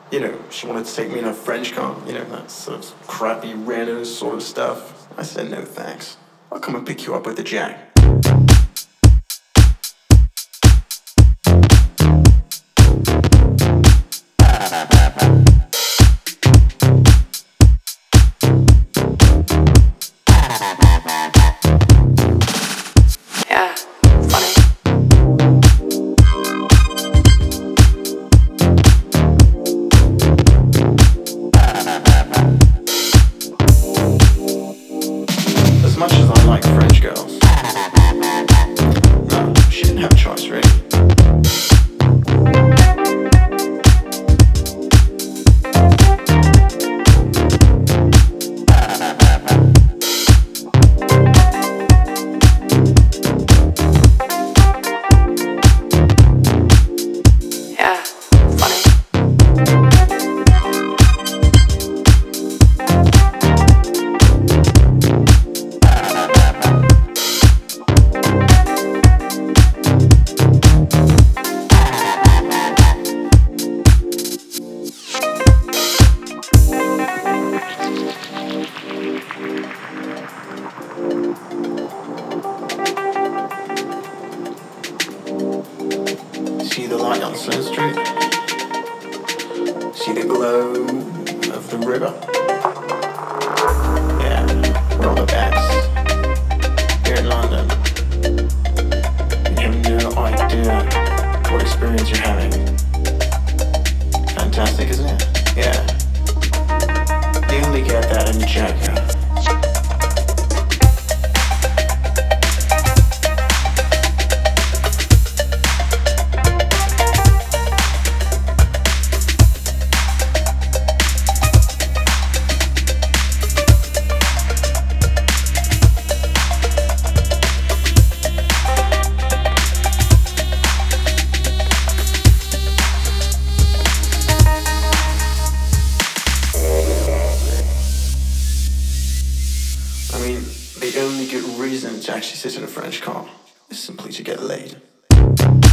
She wanted to take me in a French car, that sort of crappy Renault sort of stuff. I said, no thanks. I'll come and pick you up with the Jack. Yeah, funny. As much as I like French girls, no, she didn't have a choice, really. Yeah, funny. See the light on Sloane Street? See the glow of the river? Yeah, we're on the backs. Here in London. You have no idea what experience you're having. Fantastic, isn't it? Yeah. You only get that in Jamaica. I mean, the only good reason to actually sit in a French car is simply to get laid.